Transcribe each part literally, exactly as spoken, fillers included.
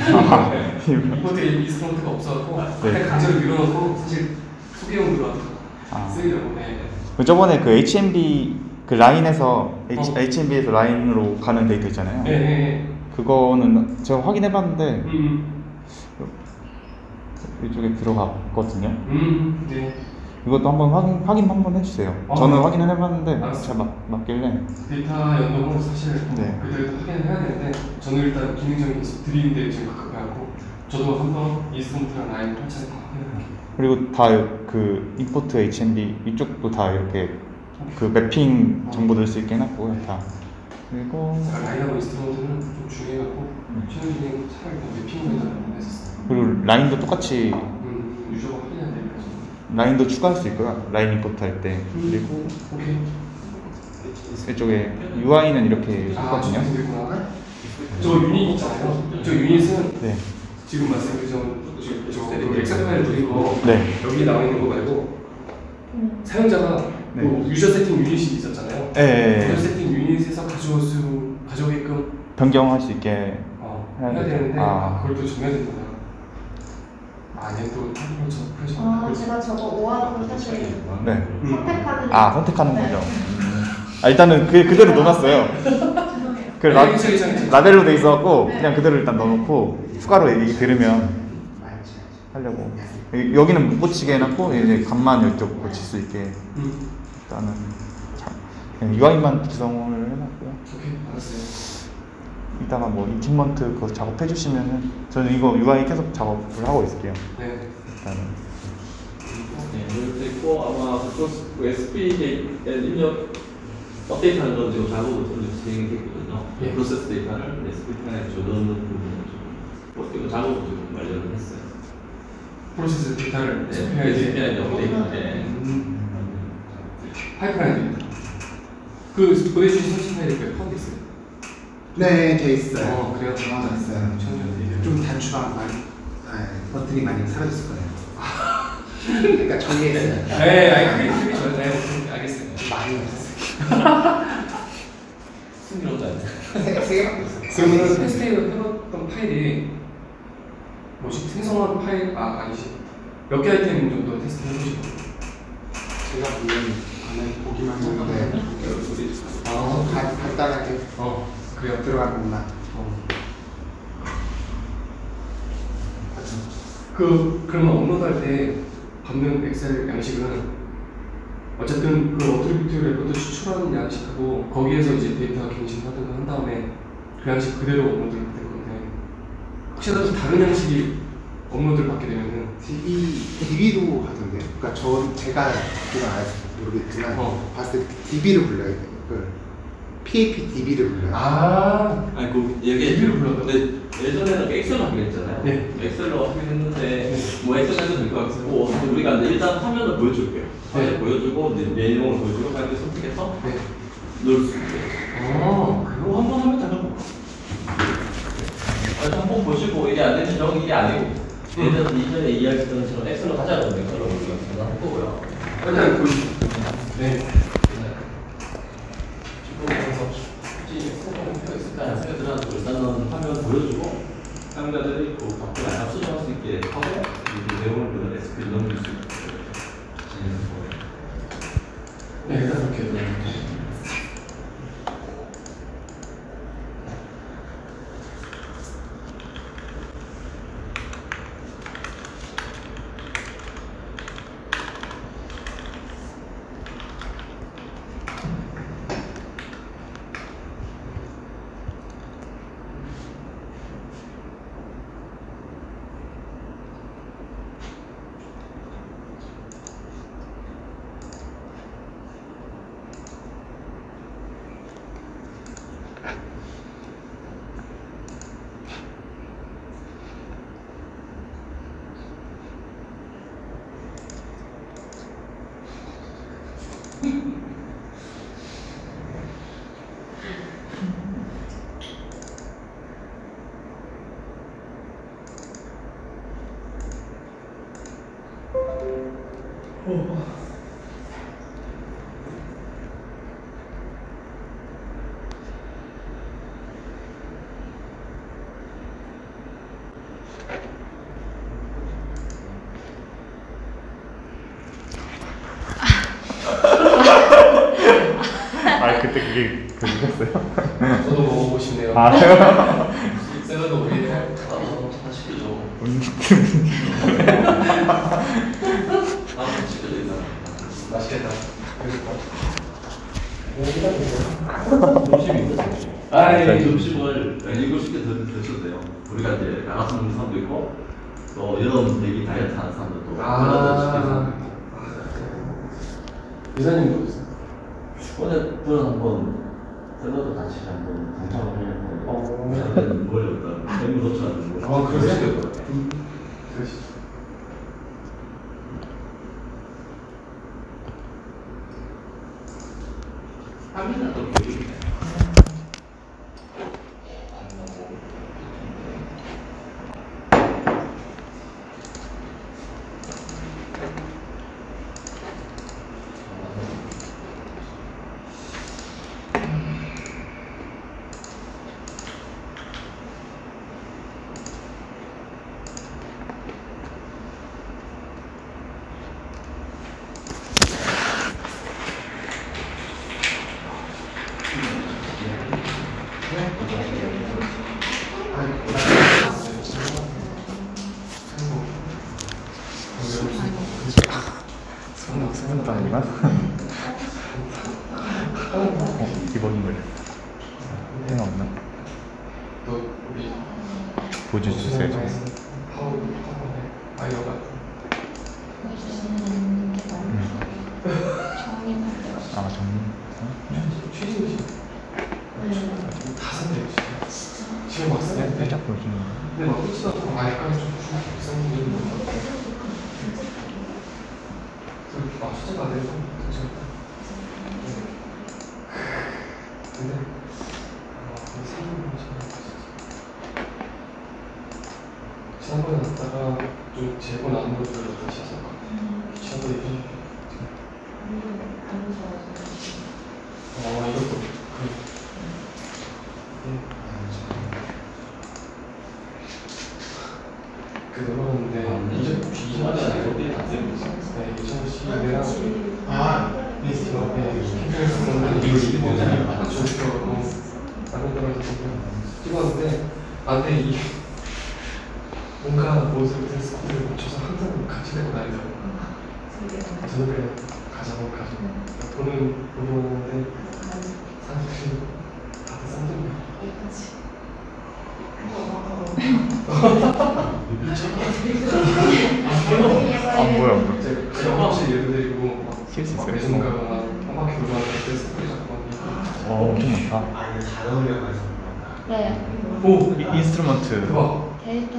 아, 임포트 인스트루먼트가 없어갖고 네. 그냥 강제로 밀어넣고 사실 소개용으로 아. 쓰이려고. 네. 그 저번에 그 에이치엠비 그 라인에서 H, 어. 에이치엠비에서 라인으로 가는 데이터 있잖아요. 네, 네. 그거는 제가 확인해봤는데 음, 이쪽에 들어갔거든요. 음, 네. 이것도 한번 확인 확인 한번 해주세요. 어, 저는 네. 확인을 해봤는데 알았어요. 잘 맞, 맞길래. 데이터 연동은 사실 네. 그들도 확인을 해야 되는데 저는 일단 기능적인 드리는데 지금 가깝고 저도 한번 인스트루먼트랑 라인 설치해서 확인할게요. 그리고 다 그 임포트 에이치엠비 이쪽도 다 이렇게 그 매핑 정보 넣을 수 있게 해놨고요. 다. 그리고 라인하고 인스트루먼트는 좀 중요해갖고 최근 기능 차라리 매핑을 해달라고 했었어요. 그리고 라인도 똑같이 음, 유저가 확인해야 되니까 지금. 라인도 추가할 수 있고요. 라인 임포트 할 때. 그리고 오케이. 이쪽에 유아이는 이렇게 아, 있거든요. 저기 있구나. 저 유닛 있잖아요. 저 유닛은 네. 지금 말씀드린 저그 엑셀 파일 드린 거 네. 여기 나와 있는 거 말고 사용자가 네. 뭐 유저 세팅 유닛이 있었잖아요. 네. 유저 세팅 유닛에서 가져올 수 가져오게끔 변경할 수 있게 어, 해야 해야 돼. 되는데 아. 아, 그걸 또 정해야 된다. 아, 얘는 또 탐구를 저 하시고. 아, 제가 저거 오하고 사실 네. 선택하는 아 선택하는 네. 거죠. 음. 아 일단은 그 그대로 넣어놨어요. 죄송해요. 그 라, 네, 괜찮아요, 괜찮아요. 라벨로 돼 있어갖고 네. 그냥 그대로 일단 넣어놓고 추가로 얘기 들으면 하려고. 여- 여기는 못 붙이게 해놨고 이제 간만 이쪽 붙일 수 있게 음, 일단은 참 그냥 유아이만 구성을 해놨고요. 오케이, 알았어요. 이따가 뭐 인티먼트 그거 작업해 주시면은 저는 이거 유아이 계속 작업을 하고 있을게요. 네. 일단은. 네, 그리고 있고 아마 그쪽 그 에스피 데이터 입력 업데이트하는 건 지금 작업을 좀 진행했거든요. 예. 프로세스 데이터를 에스피 판에 저넣는 부분을 좀 이거 작업을 좀 완료를 했어요. 프로세스 데이터를 네, 접해야지. 에스피아이 업데이트. 네. 음, 파이프라인 데이터. 그 보내주신 설치 파일이 몇 펀드 있어요? 네, 돼 있어요. 어, 그래요? 아, 있어요. 좀 단추가 많이, 아, 버튼이 많이 사라졌을 거예요. 그러니까 정리했어요. 네, 아니 그게 그게 좋아요. 네, 오케이, 알겠어요. 많이 없었어요. 승리로도 안 돼. 세, 세 개밖에 없어요. 그러면은 테스트 해봤던 파일이 뭐지? 생성한 파일 아 아니지 몇 개 아이템 정도 테스트 해보시고. 제가 보면 안에 보기만 했는데 아, 간- 간단하게 어, 그래요. 들어간 것만. 어. 그 그러면 업로드할 때 받는 엑셀 양식은 어쨌든 그 어트리뷰트 레코드 추출하는 양식하고 거기에서 이제 데이터 갱신하든가 한 다음에 그 양식 그대로 업로드를 될 건데 혹시라도 다른 양식이 업로드를 받게 되면은 디비, 디비로 하던데. 그러니까 저 제가 그건 알아서 모르겠지만 어. 봤을 때 디비를 불러요. 그 피에이피 디비를 불러요. 아, 아니 그 얘기 디비로 불러요? 근데 예전에는 엑셀로 하기로 했잖아요. 네. 엑셀로 하긴 했는데 네. 뭐 엑셀에도 될 것 같고 우리가 이제 일단 화면을 보여줄게요. 화면 네. 보여주고 이제 내용을 보여주고 파일을 선택해서 네. 넣을 수 있게. 어, 그거 한번 하면 되는 거. 아, 한번 보시고 이게 안 되면 정 이게 아니고 예전 이전에 이야기했던 것처럼 엑셀로 하자는 그런 우리가 전화할 거고요. 일단 보시죠. 네. 그래서 굳이 소통이 있을까 생각들은 일단은 화면 보여주고 사용자들이 그 밖에 나가 수정할 수 있게 하고 이 내용을 그 에스피에 넣을 수 있게 진행하는 거예요. 네, 일단 그렇게 해요. 이게 그거였어요? 저도 먹어보고 싶네요. 아, 샐러드 오일. 나도 다 시켜줘. 음, 나도 시켜줘 있잖아. 맛있겠다. 점심이 있어. 아, 이 네. 점심을 일곱 시께 드셔도 돼요. 우리가 이제 나가서 먹는 사람도 있고, 또 이런 되게 다이어트 하는 사람들도 아. 샐러드 이사님도 있어요? 시켜서. 오늘 저는 한번 샐러드 같이 한번 동참을 하려고. 어. 저는 머리 없다. 너무 좋지 않은 거. 아, 그러세요? 그러시죠. 하면은 또 모르겠네. 생각보다 어, 기본물 행 없나? 또 우리 보여주세요. 좀. 파워 파워네 아이어가 아 정리. 취직이시 다 산대요 진짜. 지금 막 산대. 살짝 보여주는 거. 근데 막 끝이 나고 아예까지 좀 비싼 분들이 아 숫자가 안 돼서 괜찮다. 근데 아 생각보다 지난번에 갔다가 좀 재고 남은 것들을 다시 해서 귀찮아서 이런 어 이것도 그 예. 그 넘어갔는데 이전 이전에 이전 어디에 다 쓰고 있어. 네 이전 시내랑 아, 리스트가 네 캠핑에서 쓰는 이거 이거 뭐냐 맞춰 들어가고 다른 데로 찍었는데 안돼 이 뭔가 모습을 드레스코드를 맞춰서 항상 같이 내고 다니더라고요. 저는 그래 가자고 가자고 보는 보기만 하는데 사람들이 다들 쌍둥이야. 안 보여 안 보여. 제가 제가 혹시 예를 들고 막 실수 있어요? 매점 가거나 한 바퀴 돌아다닐 때 스프레이 잡고 하니까 어 엄청 많다. 아, 이거 잘 어울려가지고 그런가? 네. 오 이, 인스트루먼트 대박. 데이터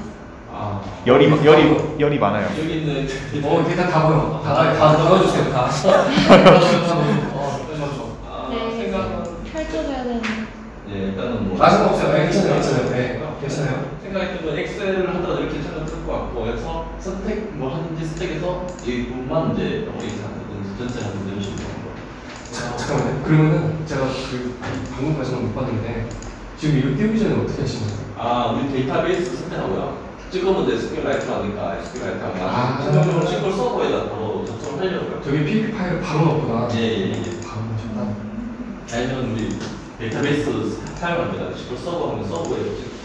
아, 열이 열이 열이 많아요. 여기 있는 어 데이터 다 보여. 다 다 넣어주세요 다. 다 넣어주세요. 어 넣어줘. 아, 네. 생각. 펼쳐줘야 되는. 예, 일단은 뭐. 아직 없어요. 네, 괜찮아요, 괜찮아요. 네, 괜찮아요. 생각했던 건 엑셀을 하더라도 이렇게 괜찮은 것 같고, 그래서 선택 뭐 하는지 선택해서 이 부분만 이제 여기 하든 전체 하든 이런 식으로 하는 거. 자, 잠깐만요. 그러면은 제가 그 방금 과정을 못 봤는데 지금 이거 띄우기 전에 어떻게 하시는 거예요? 아, 우리 데이터베이스 선택하고요. 찍으면 이제 에스큐엘라이트라니까 에스큐엘라이트가 아. 최종적으로 싱글 서버에다 바로 접속을 하려고요. 저기 피에이치 파일을 바로 넣었구나. 예, 예, 예. 바로 넣으셨다. 아니면 우리 데이터베이스 사용합니다. 싱글 서버 하면 서버에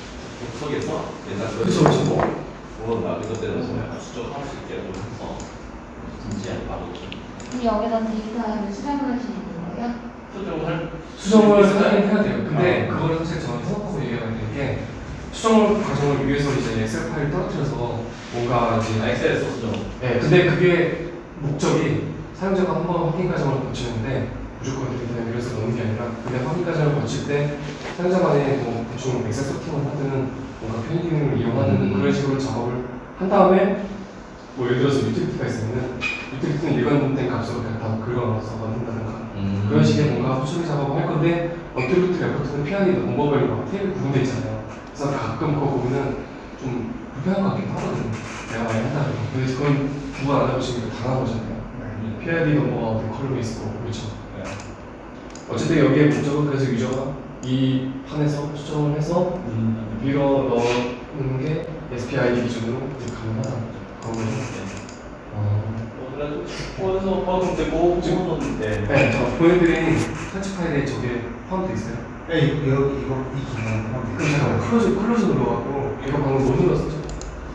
접속해서 일단 그쵸, 그쵸. 그런 나 그것들은 뭐 약간 수정할 수 있게 좀 해서 진지하게 바로 그럼 여기다 데이터를 수정을 하시는 거예요? 수정을 수정을 하긴 해야 돼요. 근데 아. 그거를 사실 저는 생각하고 얘기해야 되는 게 수정 과정을 위해서 이제 엑셀 파일 떨어뜨려서 뭔가 이제 아, 엑셀에서 수정. 네, 근데 그게 목적이 사용자가 한번 확인 과정을 거치는데 무조건 데이터에 밀어서 넣는 게 아니라 그냥 확인 과정을 거칠 때 사용자만의 뭐 대충 엑셀 소팅을 하든 뭔가 편의 기능을 이용하는 음. 그런 식으로 작업을 한 다음에 뭐 예를 들어서 유틸리티가 있으면 유틸리티는 일관된 값으로 그냥 다 긁어넣어서 넣는다든가 음. 그런 식의 뭔가 후처리 작업을 할 건데 언트리뷰트 레포트는 피아니 넘버별로 막 테이블 구분돼 있잖아요. 그래서 가끔 그 부분은 좀 불편한 것 같기도 하거든요. 내가 많이 한다고. 근데 그건 구분 안 해보시면 당한 거잖아요. 피아이디 넘버가 어디 컬럼에 있고 그렇죠. 네. 어쨌든 여기에 목적은 그래서 유저가 이 판에서 추정을 해서 음. 밀어 넣는 게 에스피아이디 기준으로 이제 가능하다는 거죠. 그런 거죠. 어. 그래가지고 거기서 포함 되고 지금은 네. 네, 저 보내드린 설치 파일에 저게 포함되어 있어요. 네, 여기 이거 이 기능 포함되어 그럼 잠깐 클로즈 클로즈 눌러갖고 이거 방금 못 눌렀었죠?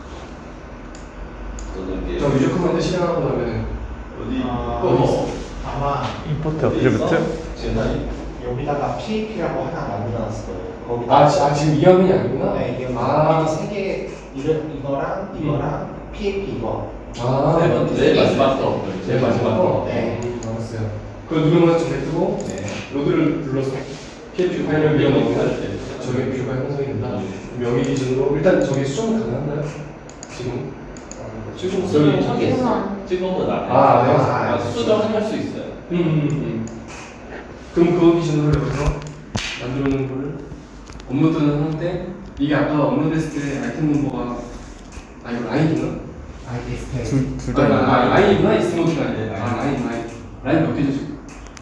저 유저 커맨드 실행하고 나면 어디 아, 또 있어. 아마 임포트 어트리뷰트? 지금 여기다가 피에이피라고 하나 만들어놨을 거예요. 거기다 아, 지- 아 지금 이 화면이 아니구나? 네, 이게 아, 세개 이거랑 이거랑 피에이피 이거. 아, 세 번째, 제일 마지막 거. 제일 마지막 거? 네. 음, 알았어요. 그거 누르면 좀 뱉고 네. 로드를 눌러서 피에이피 파일을 이용하면 네. 저게 뷰가 형성이 된다. 명의 기준으로 일단 저게 수정 가능한가요? 지금? 지금 저기 저기 저기 있어. 있어. 지금은 안 아, 네. 아, 수정할 수 있어요. 음, 음, 음. 그럼 그거 기준으로 여기서 만들어 놓은 거를 업로드는 하는데 이게 아까 업로드했을 때 아이템 넘버가 아 이거 라인이구나? 아이디 스페. 둘다 아, 있는 아, 거. 라인이구나? 이스모드가 아니라 네, 아 라인 라인 라인 몇 개죠 지금?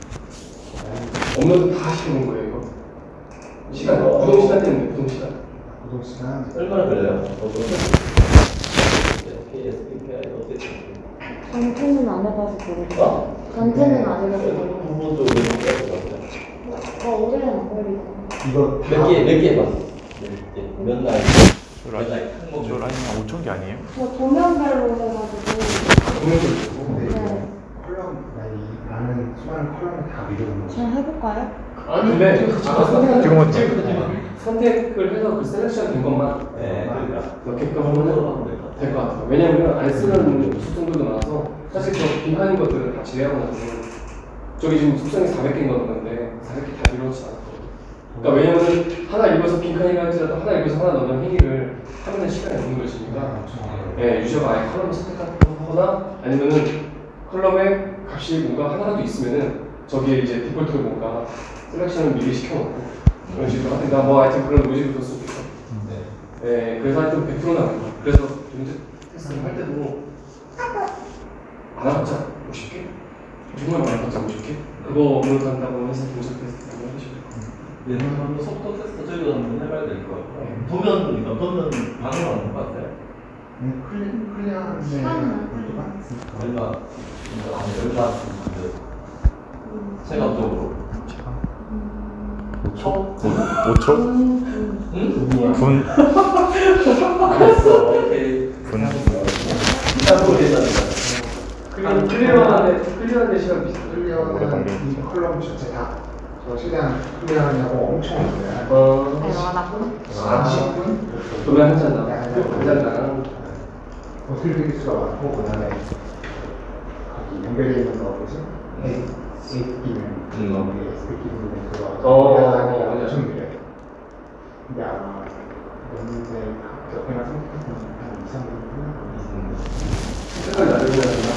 업로드 다 시켜놓은 거예요 이거? 시간 부동 시간 때문에 부동 시간 구독 시간. 얼마나 걸려요? 케이에스피피아이 어떻게 전체는 안 해봐서 모르겠어. 어? 전체는 안 해봐서 모르겠어. 부분도 몇 어, 오래는 안 걸리고. 이거 개, 몇 개 해봤어? 몇 날? 저 몇 날? 라인, 항목 저 라인 한 오천 개 아니에요? 저 도면별로 해가지고. 도면도 있고 근데 이거 네. 컬럼 아니 나는 수많은 컬럼을 다 밀어놓은 잘 해볼까요? 근데 아까 선택 지금은 선택을 해서 그 셀렉션 된 것만 네, 그러니까. 넣게끔 하면 될 것 같아요. 왜냐면 안 쓰는 수정들도 많아서 사실 저 비하인 것들을 다 제외하고 나서 저기 지금 속성이 사백 개인가 그러는데 사백 개 다 이루어지지 않았거든요. 그러니까 왜냐면 하나 읽어서 빈칸이라 할지라도 하나 읽어서 하나 넣는 행위를 하면 시간이 없는 것이니까 예, 유저가 아예 컬럼을 선택하거나 아니면은 컬럼에 값이 뭔가 하나라도 있으면은 저기에 이제 디폴트로 뭔가 셀렉션을 미리 시켜놓고 그런 식으로 하여튼 나뭐 하여튼 그런 로직을 뒀을 수 있어. 네. 예, 그래서 하여튼 백 퍼센트 나온 거야. 그래서 문제 테스트를 할 때도 안 해봤자 오십 개? 정말 많이 해봤자 오십 개? 그거 업로드 한다고 해서 문제 테스트 한번 해보시면 네, 한번 속도 테스트 저희도 한번 해봐야 될 것 같고 도면, 그러니까 도면 반응 안것 같아요. 클리 클리어한 데 시간은 볼트가 있으니까. 얼마, 아니, 얼마, 체감적으로. 오 초? 오 초? 음, 응? 분? 알았어, 오케이. 분? 일단 모르겠다. 클리어, 클리어하는데 클리어하는데 시간 비슷해. 오래 클리어는 걸리겠죠. 이 컬럼 전체 다. 저 최대한 클리어하냐고 엄청 어려워요. 어, 내가 나쁘나? 아, 십 분? 도면 한 잔당. 한 잔당. 어플리케이션가 많고 그다음에 거기 연결돼 있는 거 뭐지? 에이트 기능 음. 거기 에스피 기능 그거 어, 하기 어, 엄청 느려요. 근데 아마 연세 옆에만 선택하면 한 이, 삼 분 색깔 나중에 한다.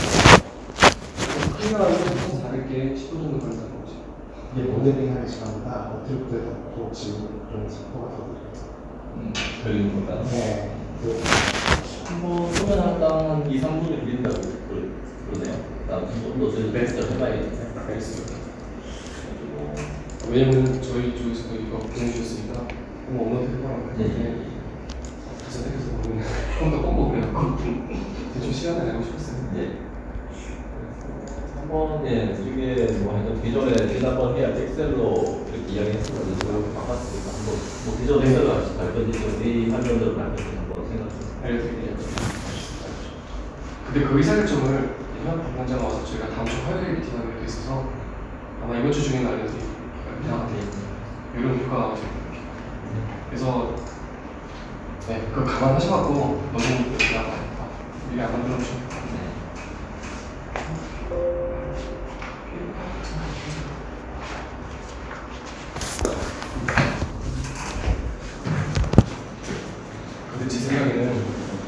클리어하는데 한 사백 개, 십 분 정도 걸린다는 거지. 이게 모델링 하는 시간보다 어플부터 넣고 지금 좀 속도가 더 느려요. 음, 걸리는 건가? 네. 그 뭐, 소면 한당 이, 삼 분이 걸린다고 그러네요. 나 좀더 저희 베스트 해봐야겠네. 알겠습니다. 왜냐면 저희 쪽에서도 이거 보내주셨으니까 한번 업로드 해보라고 했는데 다섯 대에서 보면 좀더 꼼꼼 그래갖고 대충 시간을 내고 싶었어요. 네. 한번, 예, 이게 뭐, 하여튼 기존에 지난번 해야 엑셀로 이렇게 이야기했었는데, 저렇게 바꿨으니까 한번, 뭐, 기존 엑셀로 다시 발표해서 이 화면으로 발표해서 한번 생각해서. 알려드릴게요. 근데 그 의사결정을 일반 방문자가 와서 저희가 다음 주 화요일에 미팅하는 게 있어서 아마 이번 주 중에는 알려드릴게요. 이런 효과가 나오죠. 그래서 네, 그거 감안하셔갖고 너무 그냥 미리 안 만들어주시면 근데 제 생각에는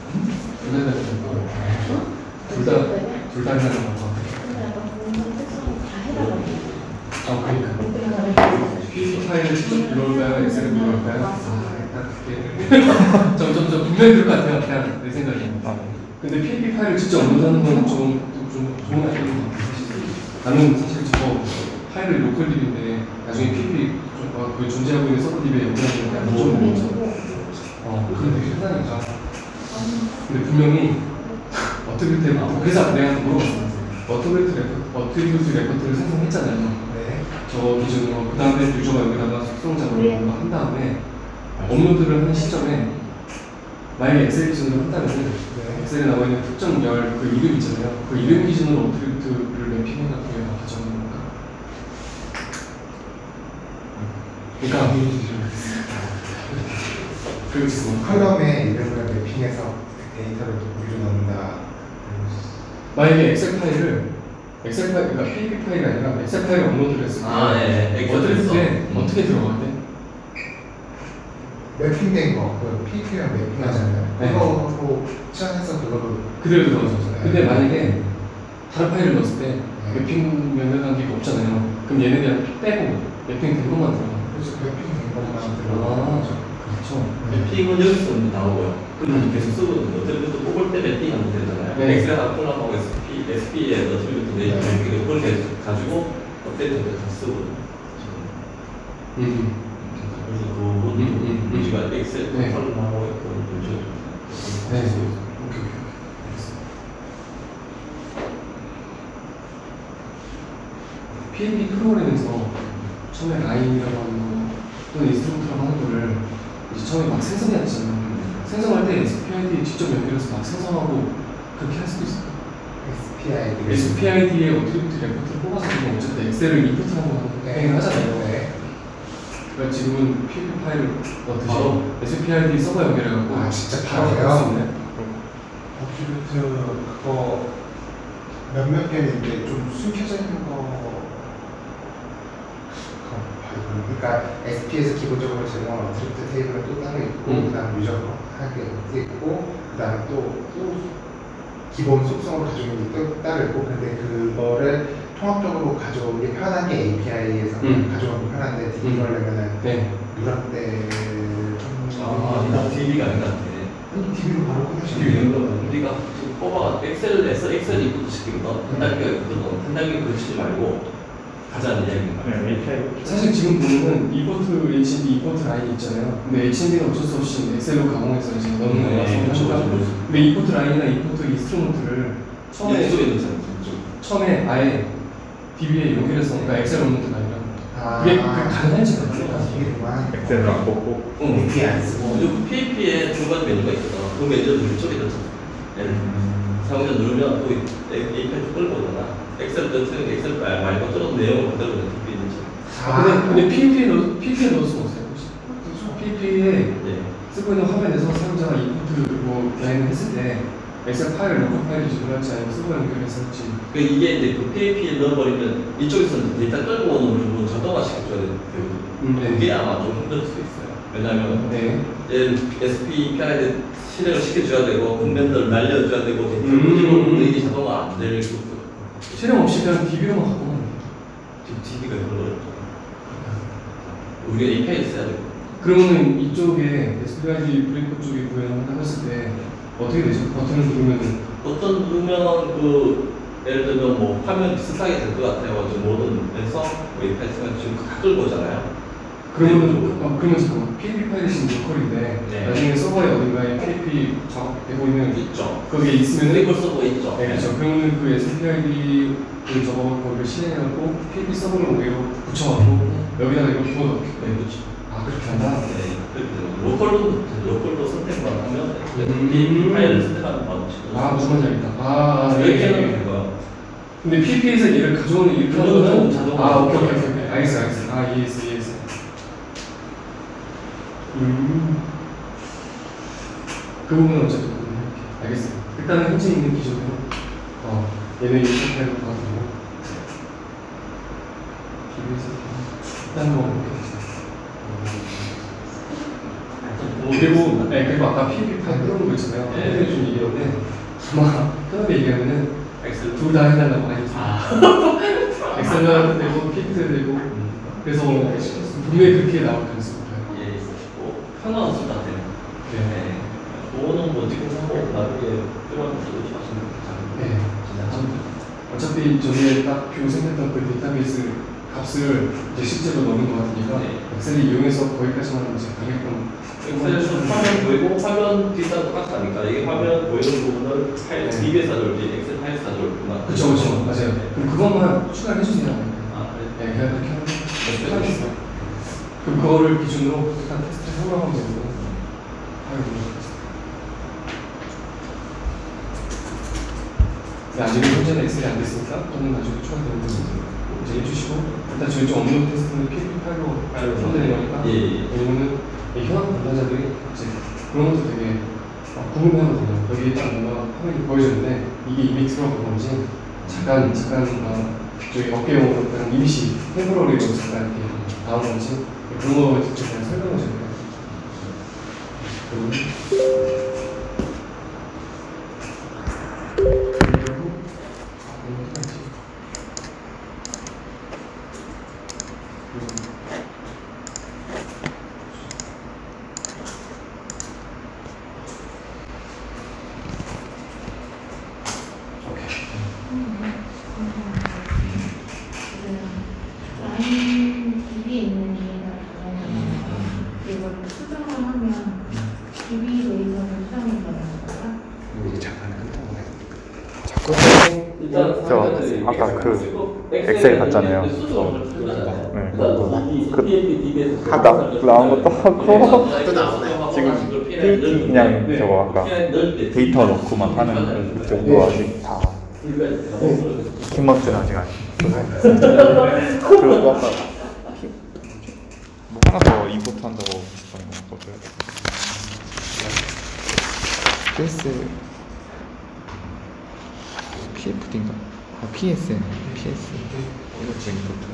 둘다둘다둘다 해야 되는 거 같아요. 근데 약간 공간 특성을 다 해봐가지고. 아 그러니까 피디에프 파일을 직접 들어올까요? 엑셀을 들어올까요? 아 일단 그게 점점점 분명히 그럴 것 같아요. 그냥 내 생각에. 근데 피디에프 파일을 직접 업로드하는 건 좀 좀 좋은 아이디어인 것 같아요. 사실. 나는 사실 저거 파일을 로컬립인데 나중에 피디에프 어, 그 존재하고 있는 서버립에 연결하는 게 아니고 좀 무서워. 어, 그건 되게 편하니까. 근데 분명히 어트리뷰트 레포트. 그래서 내가 물어봤어. 어트리뷰트 레포트, 어트리뷰트 레포트를 생성했잖아요. 네. 저 기준으로. 그 다음에 유저가 여기다가 속성 작업을 뭔가 한 다음에 업로드를 하는 시점에 만약에 엑셀 기준으로 한다면 네. 엑셀에 나와 있는 특정 열 그 이름 있잖아요. 그 이름 기준으로 어트리뷰트를 매핑해갖고 얘가 가져오는 건가? 그러니까 그리고 지금 컬럼에 이름을 매핑해서 그 데이터를 우리로 넣는다. 만약에 엑셀 파일을 엑셀 파일 그러니까 피디에프 파일이 아니라 엑셀 파일을 업로드를 했을 때 아, 예, 예. 어트리뷰트에 음. 어떻게 들어가는데? 매핑된 거, 그 피디에프랑 매핑하잖아요. 네. 그거로 치환해서 그걸로 그대로 들어가죠. 네. 근데 만약에 다른 파일을 넣었을 때 네. 매핑 명령한 게 없잖아요. 그럼 얘는 그냥 빼고 매핑된 것만 들어가. 그래서 매핑된 것만 아, 들어가죠. 그렇죠. 맵핑은 여기서 나오고요. 그럼 계속 쓰거든요. 어트리뷰트 뽑을 때 맵핑하면 되잖아요. 네. 엑셀하고 콜라하고 에스피, 에스피에 어트리뷰트 네. 네. 그걸 계속 가지고 업데이트 다 쓰거든요. 음. 그래서 그 부분도 음, 음, 음. 우리가 엑셀 네. 콜라하고 그걸 좀 네. 네. 오케이 오케이. 피엔비 프로그램에서 처음에 라인이라고 하는 거 또는 인스트루먼트라고 하는 거를 이제 처음에 막 생성해야 되잖아요. 생성할 때 에스피아이디 직접 연결해서 막 생성하고 그렇게 할 수도 있어요. 에스피아이디. 에스피아이디의 어트리뷰트 레포트를 뽑아서 그냥 어쨌든 엑셀을 인풋하고 네. 행위를 하잖아요. 네. 그러니까 지금은 피엔비 파일을 넣듯이 바로? 에스피아이디 서버 연결해갖고 아, 진짜 바로 바로요? 할수 있네. 어트리뷰트 그거 몇몇 개인데 좀 숨겨져 있는 거. 그러니까 에스피에서 기본적으로 제공한 어트리뷰트 테이블은 또 따로 있고, 음. 그다음 유저하게 또 있고, 그다음에 또, 또 기본 속성으로 가져오는 게 또 따로 있고, 근데 그거를 통합적으로 가져오기 편한 게 에이피아이에서 음. 가져오기 편한데 디비하려면은 네. 누락대 아, 나 디비가 아닌 것 같아. 디비로 바로 끊으시면 디비. 돼요. 우리가 지금 뽑아 엑셀에서 엑셀 인풋 시키거든. 한 단계가 있거든. 한 단계 그치지 말고 가자는 이야기입니다. 사실 지금 보면은 이포트 에이치엠디, 이포트 라인이 있잖아요. 근데 에이치엠디는 어쩔 수 없이 엑셀로 가공해서 이제 넣는 네, 거라서 그렇죠, 하니까. 그렇죠. 근데 이포트 라인이나 이포트 인스트루먼트를 처음에 이쪽에 넣잖아요. 이쪽. 처음에 아예 디비에 연결해서 그러니까 엑셀 업로드가 아니라 아, 그게 그 가능할지 모르겠어요. 디비로만 엑셀을 안 뽑고 응. 에이피아이 안 쓰고. 요즘 피에이피에 두 가지 메뉴가 있거든. 그 메뉴를 이쪽에 넣잖아. 음. 사용자 누르면 또 에이피아이 끌고 오잖아. 엑셀 넣는 엑셀 말 말고 저런 내용을 그대로 디비에 넣죠. 아, 근데, 근데 피엔피에 넣, 피엔피에 넣을 수는 없어요. 그렇죠. 피엔피에 네. 쓰고 있는 화면에서 사용자가 이포트 뭐 라인을 했을 때 엑셀 파일, 로컬 파일을 지불할지 아니면 서버 연결해서 할지 그 이게 이제 그 피에이피에 넣어버리면 이쪽에서 이제 데이터 끌고 오는 부분 자동화 시켜줘야 되거든. 음, 네. 그게 아마 좀 힘들 수도 있어요. 왜냐하면 네. 에스피아이를 실행을 시켜줘야 되고 군면들을 날려줘야 되고 데이터 음. 끄집어오는 이게 자동화 안 될 수 있고 실행 없이 그냥 디비로만 갖고 가면 돼요. 디비가 별로 어렵죠. 우리가 에이피아이를 써야 되고 그러면은 이쪽에 에스피아이디 브레이크 쪽에 구현한다고 했을 때 어떻게 되죠? 버튼을 누르면은 어떤 누르면 그 예를 들면 뭐 화면 비슷하게 될 것 같아요. 지금 모든에서 에이피아이 쓰면 지금 다 끌고 오잖아요. 그러면은 어, 그러면 잠깐만 피에이피 파일이 지금 로컬인데 네. 나중에 서버에 어딘가에 피에이피 작업되고 있는 있죠. 거기에 있으면은 트리플 서버 있죠. 네, 그렇죠. 그러면은 그 에스피아이디 그 저거 거기를 실행해갖고 피에이피 서버를 오기로 붙여갖고 여기다가 이거 부어넣게. 네, 그렇죠. 아 그렇게 한다. 네, 그렇게 되고 로컬로 로컬로 선택만 하면 음. 에이피아이 파일을 선택하는 방식. 아 무슨 말인지 알겠다. 아, 아 이렇게 네. 하면 되는 거야. 근데 피에이피에서 얘를 가져오는 이렇게 하는 그거는 거는 자동으로. 아 오케이 오케이 오케이 알겠어 알겠어 아 이해했어 이해했어 음그 부분은 어차피 고민할게 알겠어 일단은 현재 있는 기준으로 어 얘는 이렇게 파일로 가지고 비교해서 일단 뭐 이렇게 그리고 네 그리고 아까 피에이피 파일 끌어오는 거 있잖아요 네. 그때 좀 얘기했는데 아마 편하게 얘기하면은 엑셀 둘 다 해달라고 많이 아. 엑셀러도 되고 피피도 되고 그래서 분명히 그렇게 나올 가능성이 높아요. 예, 뭐 편한 수 같아요. 네. 네. 그거는 뭐 지금 하고 나중에 필요하면 하시면 네. 진짜 어차피 저기에 딱 뷰 생겼던 그 데이터베이스 값을 이제 실제로 넣는 것 같으니까 엑셀을 이용해서 거기까지만 이제 가게끔 엑셀에서 화면 보이고 화면 뒷사람 똑같다니까 이게 화면 보이는 부분을 파일 네. 디비에서 가져올지 엑셀 파일에서 가져올구나. 그쵸 그쵸 맞아요. 그럼 그것만 추가를 해주세요. 아, 그래. 네, 그냥 그렇게 하면 편하겠어요. 그럼 그거를 기준으로 일단 테스트를 해보라고 하면 되고 아이고 네, 아직은 현재는 엑셀이 안 됐으니까 또는 나중에 추가되는 부분 이제 해주시고 일단 저희 쪽 업로드 테스트는 피디에프 파일로 파일로 첨부되는 거니까 예, 예. 왜냐면은 이 현황 담당자들이 이제 그런 것도 되게 막 궁금해하거든요. 여기 딱 뭔가 화면이 보여졌는데 이게 이미 들어간 건지 잠깐 잠깐 어, 저희 업계용으로 그냥 임시 템포러리로 잠깐 이렇게 나온 건지 그런 거 직접 그냥 설명해 주세요. 그리고 라인 딥이 있는 데이터를 이걸 수정을 하면 딥이 데이터를 수정이 되는 거야? 이제 잠깐 끝나고 일단 저 사람들이 아까 그 쓰고 엑셀 봤잖아요. 수정을 하잖아요. 네. 그다음 디비에스 디비에서 다 나- 나온 것도 하고 또 나오네. 지금 피 그냥 저거 아까 데이터 넣고만 하는 그 정도 아직 다 키먼트는 아직 안 그리고 또 아까 피- 뭐 하나 더 임포트 한다고 했던 거 같거든요. 피에스 피에프디인가? 아 피에스엔 피에스 이것도 임포트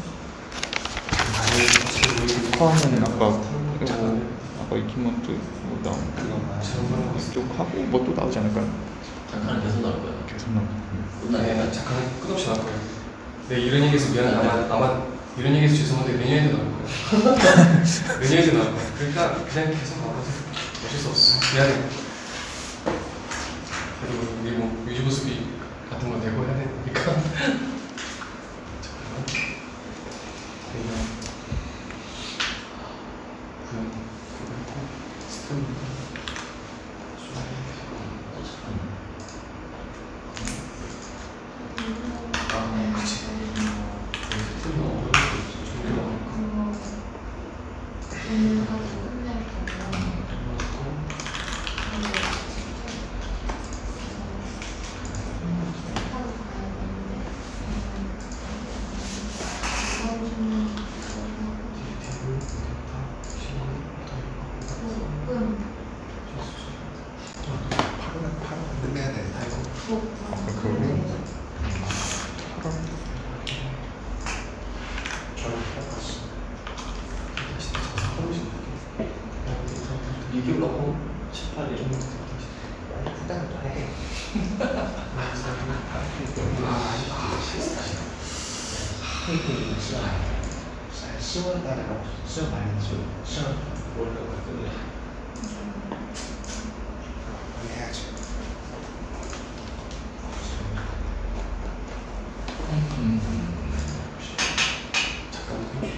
해야 되고 포함은 아까 이거 아까 이 키먼트 뭐 나온 쪽 하고 뭐 또 나오지 않을까요? 잠깐 계속 나올 거야. 계속 나오고 네, 잠깐 끝없이 나올 거예요. 네, 이런 얘기해서 미안해. 아마, 아마 이런 얘기해서 죄송한데 내년에도 나올 거예요. 내년에도 나올 거예요. 그러니까 그냥 계속 나와서 어쩔 수 없어. 미안해. 그리고 우리 뭐 유지보 수비 같은 거 내고 해야 되니까. 잠깐만. 저희가 구형 구형 스톤 아, 그치. 스톤이 어려울 수 있어. 종교가 그거 오늘 가지고 끝낼 거고 끝내야 돼. 이게 너무 십팔이 일단 해. 시월 달에 가고 시월 말에 시월 뭘까 같은데. 해야지. 잠깐만요.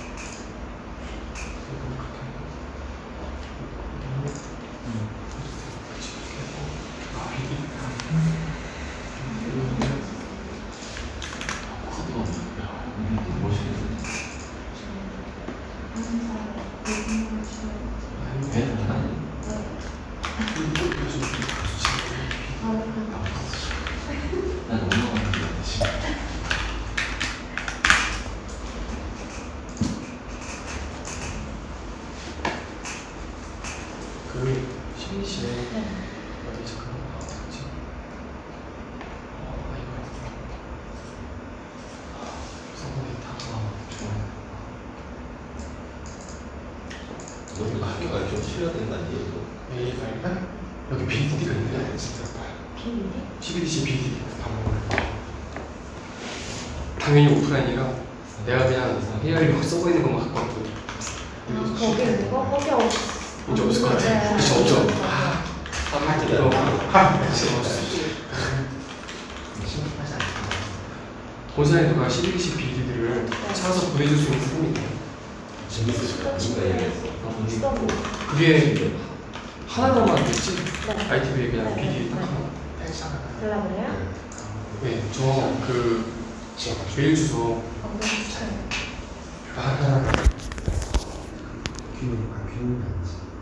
그 심리실에 어디 잠깐 아 어디지? 아 이거 서버 데이터 아 좋아요. 너무 학교가 좀 쉬어야 된다는 얘기고. 메일 발판 여기 비디디가 있네요. 진짜 피비디씨 비디디 바로 당연히 오프라인이라 내가 그냥 헤어리고 써고 있는 것만 갖고 왔거든. 아, 거기 뭐가 거기 없 이제 없을 것 같아. 그치 없죠. 아, 아 이거 아 진짜 없어. 심각하지 않다. 본사에다가 십일시 비디디를 아이피를 찾아서 보내줄 수 있는 사람이 있나요? 재밌을 것 같아. 누가 얘기했어. 수업을. 그게 하나만 됐지? 네. 아이티비에 그냥 네. 비디 딱 하나. 달라 그래요? 네, 저 그 메일 주소 어, 네. 아, 귀는 아 귀는 아니지.